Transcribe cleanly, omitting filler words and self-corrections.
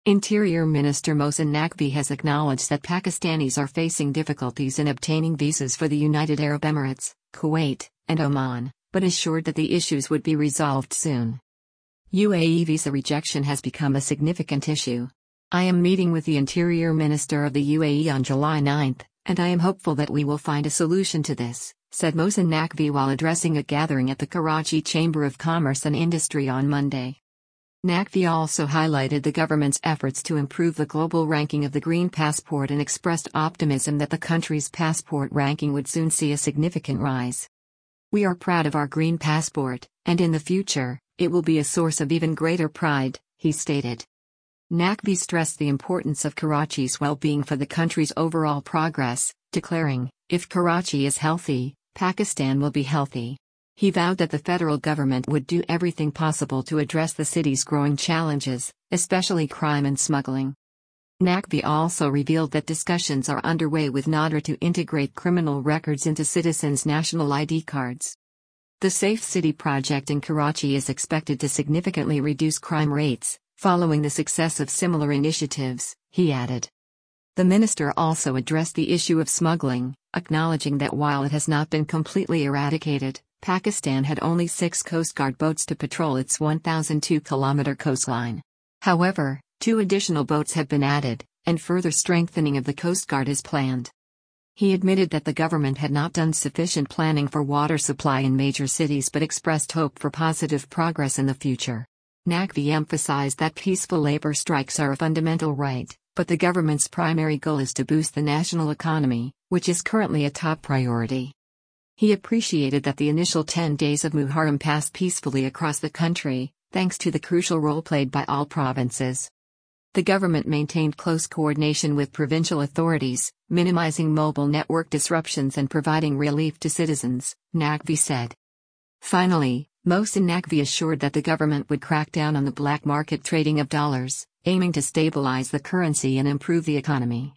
Interior Minister Mohsin Naqvi has acknowledged that Pakistanis are facing difficulties in obtaining visas for the United Arab Emirates, Kuwait, and Oman, but assured that the issues would be resolved soon. UAE visa rejection has become a significant issue. I am meeting with the Interior Minister of the UAE on July 9, and I am hopeful that we will find a solution to this, said Mohsin Naqvi while addressing a gathering at the Karachi Chamber of Commerce and Industry on Monday. Naqvi also highlighted the government's efforts to improve the global ranking of the Green Passport and expressed optimism that the country's passport ranking would soon see a significant rise. We are proud of our Green Passport, and in the future, it will be a source of even greater pride, he stated. Naqvi stressed the importance of Karachi's well-being for the country's overall progress, declaring, "If Karachi is healthy, Pakistan will be healthy." He vowed that the federal government would do everything possible to address the city's growing challenges, especially crime and smuggling. Naqvi also revealed that discussions are underway with NADRA to integrate criminal records into citizens' national ID cards. The Safe City project in Karachi is expected to significantly reduce crime rates, following the success of similar initiatives, he added. The minister also addressed the issue of smuggling, acknowledging that while it has not been completely eradicated, Pakistan had only 6 Coast Guard boats to patrol its 1,002-kilometer coastline. However, 2 additional boats have been added, and further strengthening of the Coast Guard is planned. He admitted that the government had not done sufficient planning for water supply in major cities but expressed hope for positive progress in the future. Naqvi emphasized that peaceful labor strikes are a fundamental right, but the government's primary goal is to boost the national economy, which is currently a top priority. He appreciated that the initial 10 days of Muharram passed peacefully across the country, thanks to the crucial role played by all provinces. The government maintained close coordination with provincial authorities, minimizing mobile network disruptions and providing relief to citizens, Naqvi said. Finally, Mohsin Naqvi assured that the government would crack down on the black market trading of dollars, aiming to stabilize the currency and improve the economy.